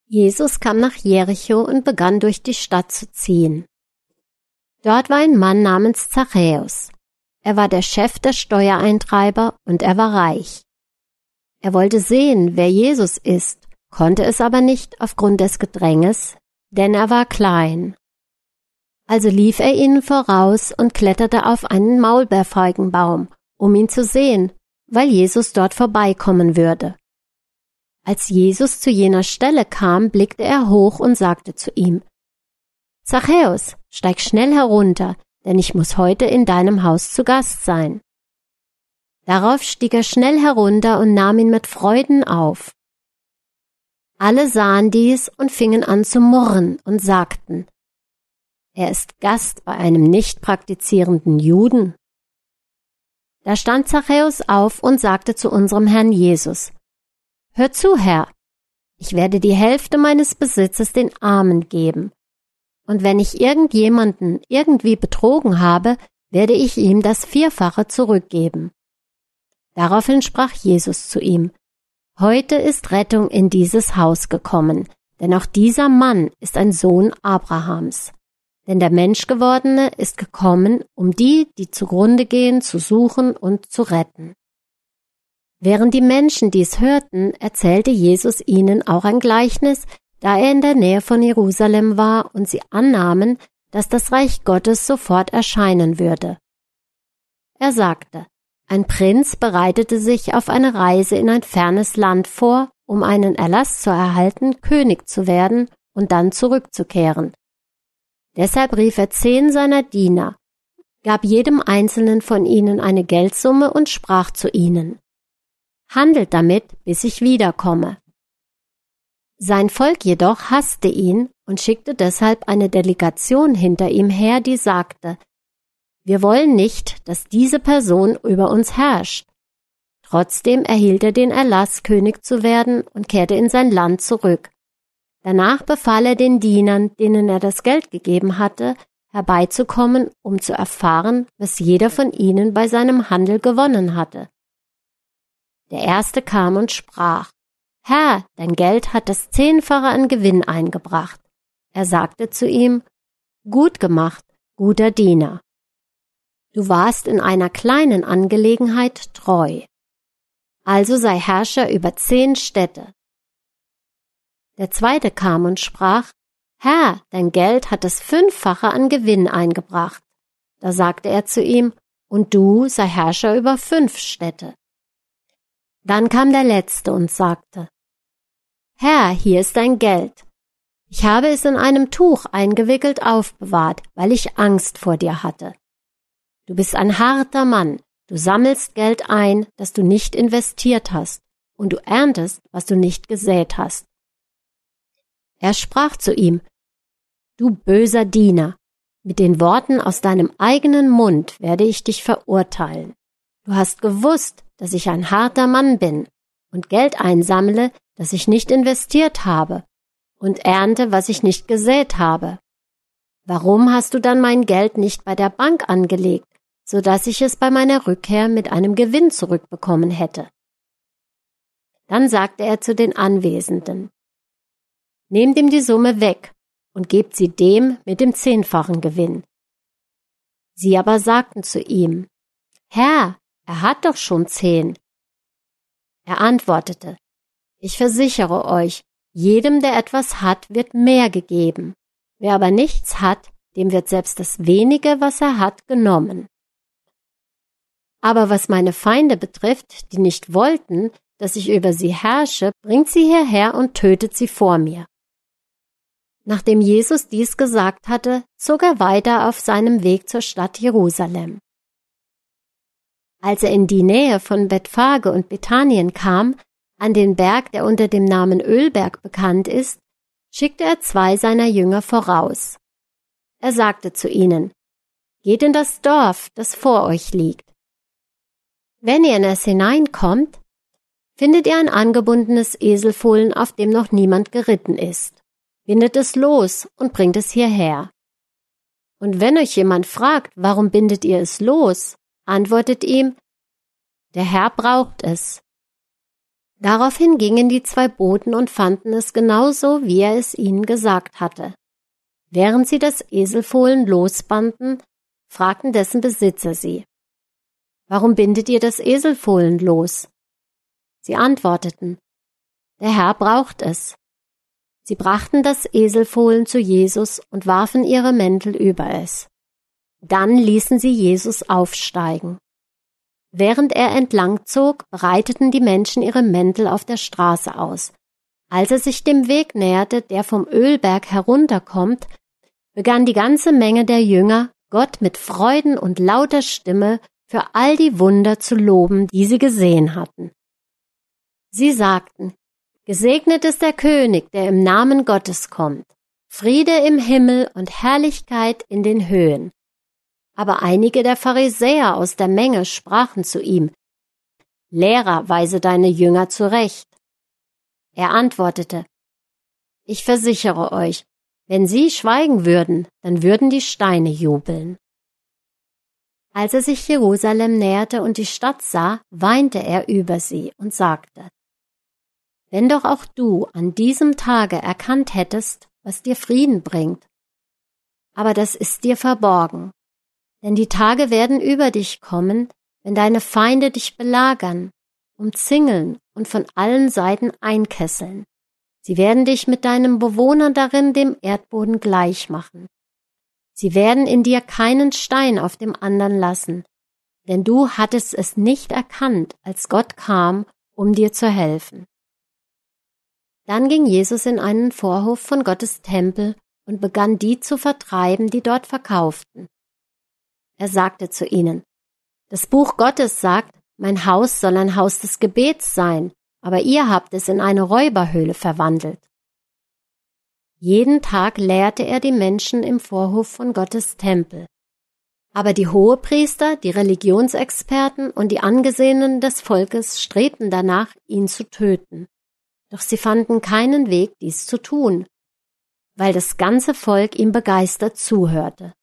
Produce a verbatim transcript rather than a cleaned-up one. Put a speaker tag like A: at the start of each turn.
A: Jesus kam nach Jericho und begann durch die Stadt zu ziehen. Dort war ein Mann namens Zachäus. Er war der Chef der Steuereintreiber und er war reich. Er wollte sehen, wer Jesus ist, konnte es aber nicht aufgrund des Gedränges, denn er war klein. Also lief er ihnen voraus und kletterte auf einen Maulbeerfeigenbaum, um ihn zu sehen, weil Jesus dort vorbeikommen würde. Als Jesus zu jener Stelle kam, blickte er hoch und sagte zu ihm: »Zachäus, steig schnell herunter, denn ich muss heute in deinem Haus zu Gast sein.« Darauf stieg er schnell herunter und nahm ihn mit Freuden auf. Alle sahen dies und fingen an zu murren und sagten: »Er ist Gast bei einem nicht praktizierenden Juden.« Da stand Zachäus auf und sagte zu unserem Herrn Jesus: »Hör zu, Herr, ich werde die Hälfte meines Besitzes den Armen geben. Und wenn ich irgendjemanden irgendwie betrogen habe, werde ich ihm das Vierfache zurückgeben.« Daraufhin sprach Jesus zu ihm: »Heute ist Rettung in dieses Haus gekommen, denn auch dieser Mann ist ein Sohn Abrahams. Denn der Menschgewordene ist gekommen, um die, die zugrunde gehen, zu suchen und zu retten.« Während die Menschen dies hörten, erzählte Jesus ihnen auch ein Gleichnis, da er in der Nähe von Jerusalem war und sie annahmen, dass das Reich Gottes sofort erscheinen würde. Er sagte: Ein Prinz bereitete sich auf eine Reise in ein fernes Land vor, um einen Erlass zu erhalten, König zu werden und dann zurückzukehren. Deshalb rief er zehn seiner Diener, gab jedem einzelnen von ihnen eine Geldsumme und sprach zu ihnen: »Handelt damit, bis ich wiederkomme.« Sein Volk jedoch hasste ihn und schickte deshalb eine Delegation hinter ihm her, die sagte: »Wir wollen nicht, dass diese Person über uns herrscht.« Trotzdem erhielt er den Erlass, König zu werden, und kehrte in sein Land zurück. Danach befahl er den Dienern, denen er das Geld gegeben hatte, herbeizukommen, um zu erfahren, was jeder von ihnen bei seinem Handel gewonnen hatte. Der Erste kam und sprach: »Herr, dein Geld hat das Zehnfache an Gewinn eingebracht.« Er sagte zu ihm: »Gut gemacht, guter Diener. Du warst in einer kleinen Angelegenheit treu. Also sei Herrscher über zehn Städte.« Der Zweite kam und sprach: »Herr, dein Geld hat das Fünffache an Gewinn eingebracht.« Da sagte er zu ihm: »Und du sei Herrscher über fünf Städte.« Dann kam der Letzte und sagte: »Herr, hier ist dein Geld. Ich habe es in einem Tuch eingewickelt aufbewahrt, weil ich Angst vor dir hatte. Du bist ein harter Mann, du sammelst Geld ein, das du nicht investiert hast, und du erntest, was du nicht gesät hast.« Er sprach zu ihm: »Du böser Diener, mit den Worten aus deinem eigenen Mund werde ich dich verurteilen. Du hast gewusst, dass ich ein harter Mann bin und Geld einsammle, das ich nicht investiert habe, und ernte, was ich nicht gesät habe. Warum hast du dann mein Geld nicht bei der Bank angelegt, so dass ich es bei meiner Rückkehr mit einem Gewinn zurückbekommen hätte?« Dann sagte er zu den Anwesenden: »Nehmt ihm die Summe weg und gebt sie dem mit dem zehnfachen Gewinn.« Sie aber sagten zu ihm: »Herr, er hat doch schon zehn.« Er antwortete: »Ich versichere euch, jedem, der etwas hat, wird mehr gegeben. Wer aber nichts hat, dem wird selbst das wenige, was er hat, genommen. Aber was meine Feinde betrifft, die nicht wollten, dass ich über sie herrsche, bringt sie hierher und tötet sie vor mir.« Nachdem Jesus dies gesagt hatte, zog er weiter auf seinem Weg zur Stadt Jerusalem. Als er in die Nähe von Bethphage und Bethanien kam, an den Berg, der unter dem Namen Ölberg bekannt ist, schickte er zwei seiner Jünger voraus. Er sagte zu ihnen: »Geht in das Dorf, das vor euch liegt. Wenn ihr in es hineinkommt, findet ihr ein angebundenes Eselfohlen, auf dem noch niemand geritten ist. Bindet es los und bringt es hierher. Und wenn euch jemand fragt, warum bindet ihr es los, antwortet ihm: Der Herr braucht es.« Daraufhin gingen die zwei Boten und fanden es genauso, wie er es ihnen gesagt hatte. Während sie das Eselfohlen losbanden, fragten dessen Besitzer sie: »Warum bindet ihr das Eselfohlen los?« Sie antworteten: »Der Herr braucht es.« Sie brachten das Eselfohlen zu Jesus und warfen ihre Mäntel über es. Dann ließen sie Jesus aufsteigen. Während er entlang zog, breiteten die Menschen ihre Mäntel auf der Straße aus. Als er sich dem Weg näherte, der vom Ölberg herunterkommt, begann die ganze Menge der Jünger, Gott mit Freuden und lauter Stimme für all die Wunder zu loben, die sie gesehen hatten. Sie sagten: »Gesegnet ist der König, der im Namen Gottes kommt. Friede im Himmel und Herrlichkeit in den Höhen.« Aber einige der Pharisäer aus der Menge sprachen zu ihm: »Lehrer, weise deine Jünger zurecht.« Er antwortete: »Ich versichere euch, wenn sie schweigen würden, dann würden die Steine jubeln.« Als er sich Jerusalem näherte und die Stadt sah, weinte er über sie und sagte: »Wenn doch auch du an diesem Tage erkannt hättest, was dir Frieden bringt. Aber das ist dir verborgen. Denn die Tage werden über dich kommen, wenn deine Feinde dich belagern, umzingeln und von allen Seiten einkesseln. Sie werden dich mit deinen Bewohnern darin dem Erdboden gleich machen. Sie werden in dir keinen Stein auf dem anderen lassen, denn du hattest es nicht erkannt, als Gott kam, um dir zu helfen.« Dann ging Jesus in einen Vorhof von Gottes Tempel und begann die zu vertreiben, die dort verkauften. Er sagte zu ihnen: »Das Buch Gottes sagt, mein Haus soll ein Haus des Gebets sein, aber ihr habt es in eine Räuberhöhle verwandelt.« Jeden Tag lehrte er die Menschen im Vorhof von Gottes Tempel. Aber die Hohepriester, die Religionsexperten und die Angesehenen des Volkes strebten danach, ihn zu töten. Doch sie fanden keinen Weg, dies zu tun, weil das ganze Volk ihm begeistert zuhörte.